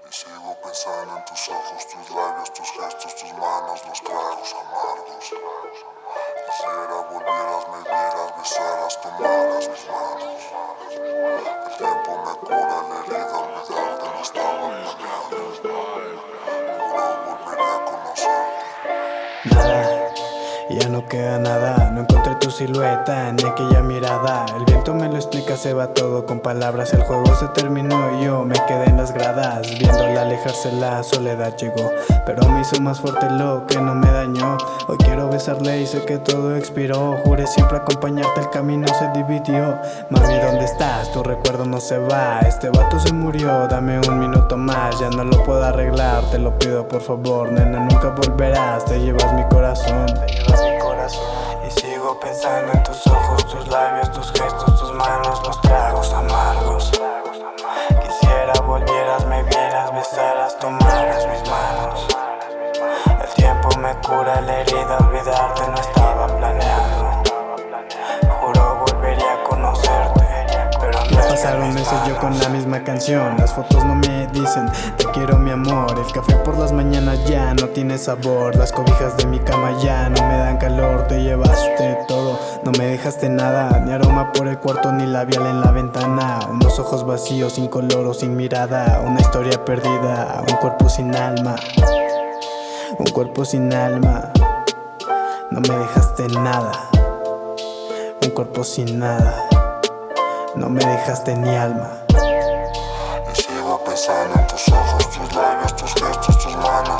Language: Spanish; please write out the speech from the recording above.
Y sigo pensando en tus ojos, tus labios, tus gestos, tus manos, los tragos amargos. Quisiera volvieras, me vieras, besaras, tomaras mis manos. El tiempo me cura la herida, olvidarte no estaba planeado. Juro volveré a conocerte. Nada, ya no queda nada. No encontré tu silueta ni aquella mirada. El viento me lo explica, se va todo con palabras. El juego se terminó y yo me quedé en las gradas. Viéndola alejarse, la soledad llegó, pero me hizo más fuerte lo que no me dañó. Hoy quiero besarle y sé que todo expiró. Juré siempre acompañarte, el camino se dividió. Mami, ¿dónde estás? Tu recuerdo no se va. Este vato se murió, dame un minuto más. Ya no lo puedo arreglar, te lo pido por favor. Nena, nunca volverás, te llevas mi corazón. Y sigo pensando en tus ojos, tus labios, tus gestos, tus manos, los tragos amargos. Quisiera volvieras, me vieras, besaras, tomaras mis manos. El tiempo me cura la herida, olvidarte no estaba planeado. Juro volvería a conocerte, pero no. Pasaron meses yo con la misma canción. Las fotos no me dicen te quiero mi amor. El café por las mañanas ya no tiene sabor. Las cobijas de mi cama ya no me dan calor. Te llevaste todo, no me dejaste nada. Ni aroma por el cuarto, ni labial en la ventana. Unos ojos vacíos, sin color o sin mirada. Una historia perdida, un cuerpo sin alma. Un cuerpo sin alma. No me dejaste nada. Un cuerpo sin nada. No me dejaste ni alma. Y sigo pensando en tus ojos, tus labios, tus gestos, tus manos.